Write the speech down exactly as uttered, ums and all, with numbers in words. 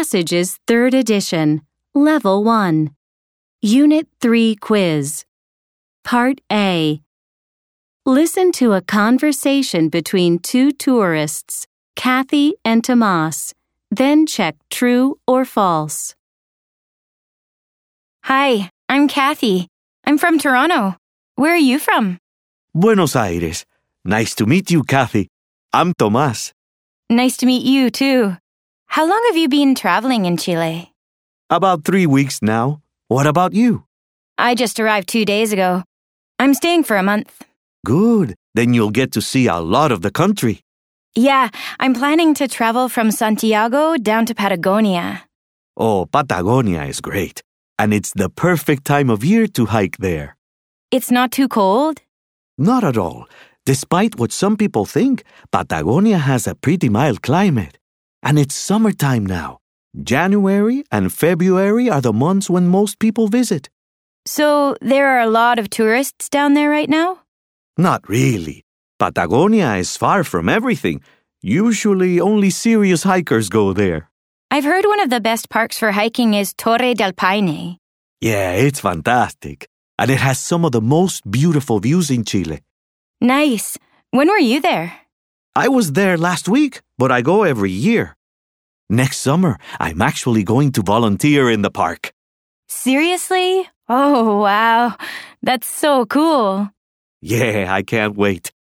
Passages third Edition, Level one. Unit three Quiz. Part A. Listen to a conversation between two tourists, Kathy and Tomas. Then check true or false. Hi, I'm Kathy. I'm from Toronto. Where are you from? Buenos Aires. Nice to meet you, Kathy. I'm Tomas. Nice to meet you, too. How long have you been traveling in Chile? About three weeks now. What about you? I just arrived two days ago. I'm staying for a month. Good. Then you'll get to see a lot of the country. Yeah, I'm planning to travel from Santiago down to Patagonia. Oh, Patagonia is great. And it's the perfect time of year to hike there. It's not too cold? Not at all. Despite what some people think, Patagonia has a pretty mild climate. And it's summertime now. January and February are the months when most people visit. So there are a lot of tourists down there right now? Not really. Patagonia is far from everything. Usually only serious hikers go there. I've heard one of the best parks for hiking is Torre del Paine. Yeah, it's fantastic. And it has some of the most beautiful views in Chile. Nice. When were you there? I was there last week, but I go every year. Next summer, I'm actually going to volunteer in the park. Seriously? Oh, wow. That's so cool. Yeah, I can't wait.